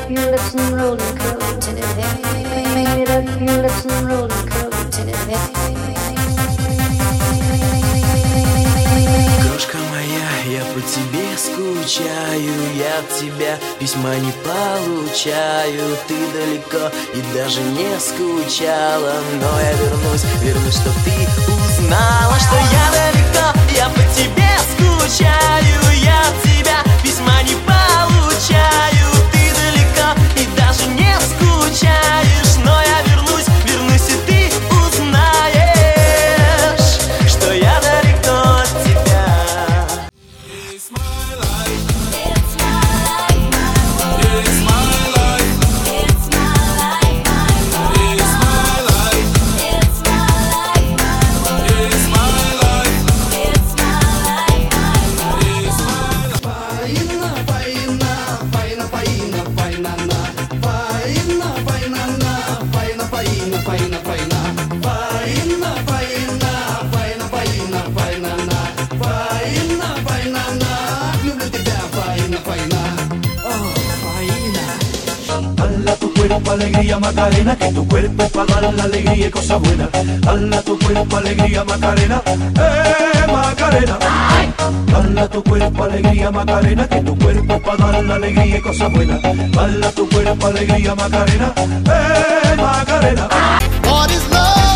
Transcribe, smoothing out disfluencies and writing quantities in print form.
up your lips and roll and curl it till it hang. Make it up your lips and roll and curl it till it hang. Крошка моя, я по тебе скучаю, я от тебя письма не получаю. Ты далеко и даже не скучала, но я вернусь, чтоб ты узнала, что я далеко, я по тебе скучаю, я от тебя письма не получаю. Ты далеко и даже не скучаешь, но я вернусь, и ты узнаешь, что я далеко от тебя. Alegría Macarena, que tu cuerpo es para dar la alegría y cosas buenas. Dala tu cuerpo alegría Macarena, Macarena. Dala tu cuerpo alegría Macarena, que tu cuerpo es para dar la alegría y cosas buenas. Dala tu cuerpo alegría Macarena, Macarena. What is love?